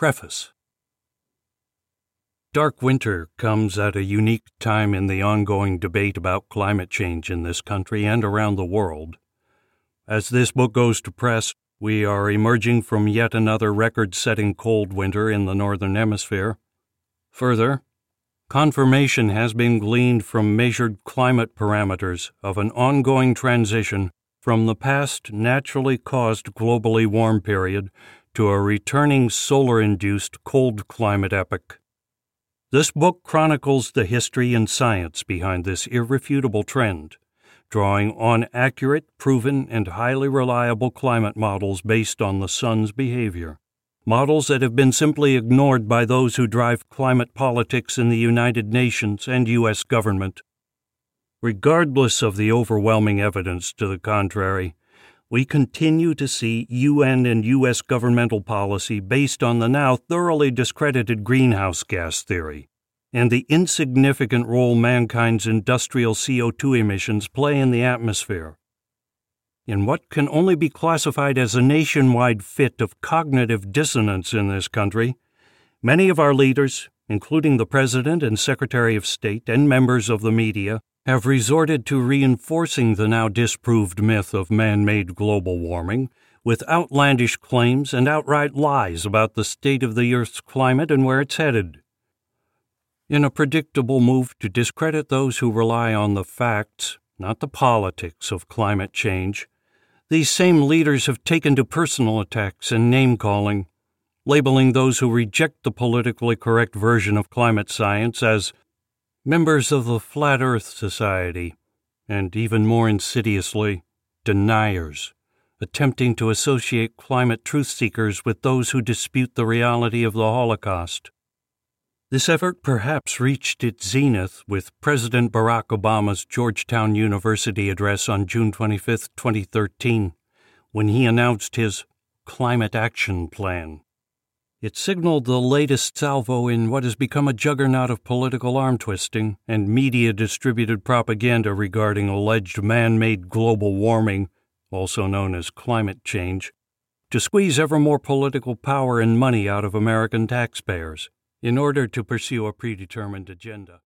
Preface. Dark Winter comes at a unique time in the ongoing debate about climate change in this country and around the world. As this book goes to press, we are emerging from yet another record-setting cold winter in the Northern Hemisphere. Further, confirmation has been gleaned from measured climate parameters of an ongoing transition from the past naturally caused globally warm period to a returning solar-induced cold climate epoch. This book chronicles the history and science behind this irrefutable trend, drawing on accurate, proven, and highly reliable climate models based on the sun's behavior. Models that have been simply ignored by those who drive climate politics in the United Nations and U.S. government. Regardless of the overwhelming evidence to the contrary, we continue to see UN and U.S. governmental policy based on the now thoroughly discredited greenhouse gas theory and the insignificant role mankind's industrial CO2 emissions play in the atmosphere. In what can only be classified as a nationwide fit of cognitive dissonance in this country, many of our leaders, including the President and Secretary of State and members of the media, have resorted to reinforcing the now disproved myth of man-made global warming with outlandish claims and outright lies about the state of the Earth's climate and where it's headed. In a predictable move to discredit those who rely on the facts, not the politics, of climate change, these same leaders have taken to personal attacks and name-calling, labeling those who reject the politically correct version of climate science as members of the Flat Earth Society, and even more insidiously, deniers, attempting to associate climate truth seekers with those who dispute the reality of the Holocaust. This effort perhaps reached its zenith with President Barack Obama's Georgetown University address on June 25, 2013, when he announced his Climate Action Plan. It signaled the latest salvo in what has become a juggernaut of political arm-twisting and media-distributed propaganda regarding alleged man-made global warming, also known as climate change, to squeeze ever more political power and money out of American taxpayers in order to pursue a predetermined agenda.